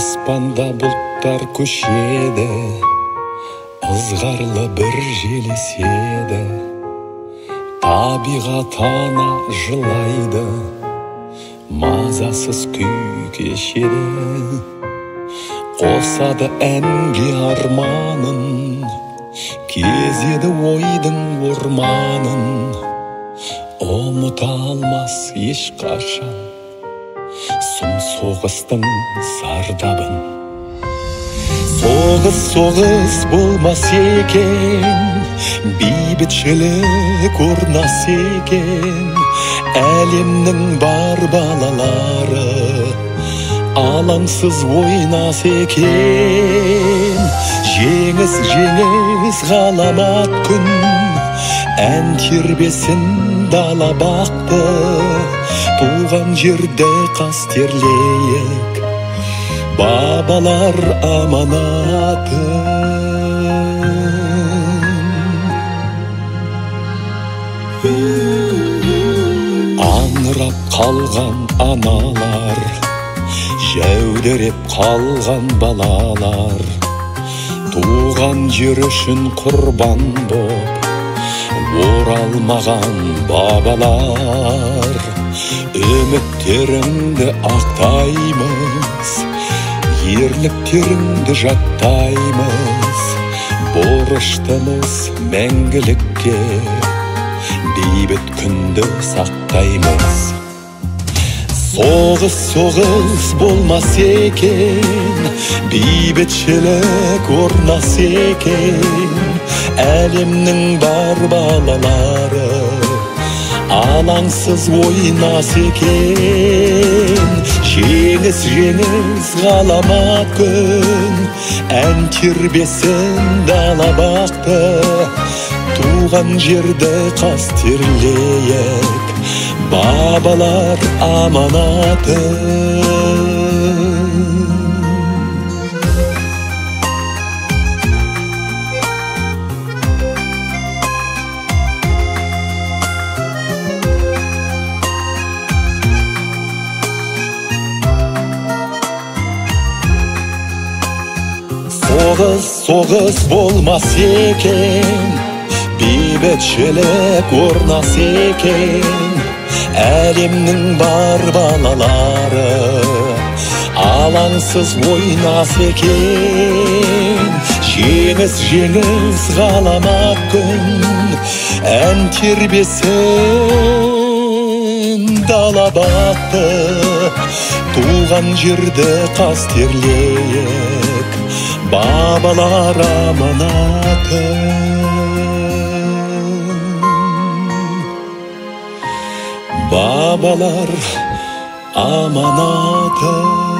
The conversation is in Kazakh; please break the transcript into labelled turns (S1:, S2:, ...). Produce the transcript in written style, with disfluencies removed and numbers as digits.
S1: аспанда бұлттар көшеді, ызғарлы бір жел еседі, табиғат ана жылайды, мазасыз күй кешеді. Қосады әнге арманын, кезеді ойдың орманын, ұмыта алмас ешқашан сұм соғыстың зардабын. Соғыс болмас екен, бейбітшілік орнас екен, әлемнің бар балалары алаңсыз ойнас екен. Жеңіс ғаламат күн, ән тербесін дала бақты, туған жерді қастерлейік, бабалар аманатын. Аңырап қалған аналар, жәудіреп қалған балалар, туған жер үшін құрбан боп оралмаған бабалар. Үміттеріңді ақтаймыз, ерліктеріңді жаттаймыз, борыштымыз мәңгілікке, бейбіт күнді сақтаймыз. Соғыс болмас екен, бейбітшілік орнас екен, әлемнің бар балалары алаңсыз ойнас екен. Жеңіс ғаламат күн, ән тербесін дала бақты, туған жерді қастерлейік, бабалар аманатын. Соғыс болмас екен, бейбітшілік орнас екен, әлемнің бар балалары алаңсыз ойнас екен. Жеңіс ғаламат күн, ән тербесін дала бақты, туған жерді қастерлейік, бабалар аманатын. Бабалар аманатын.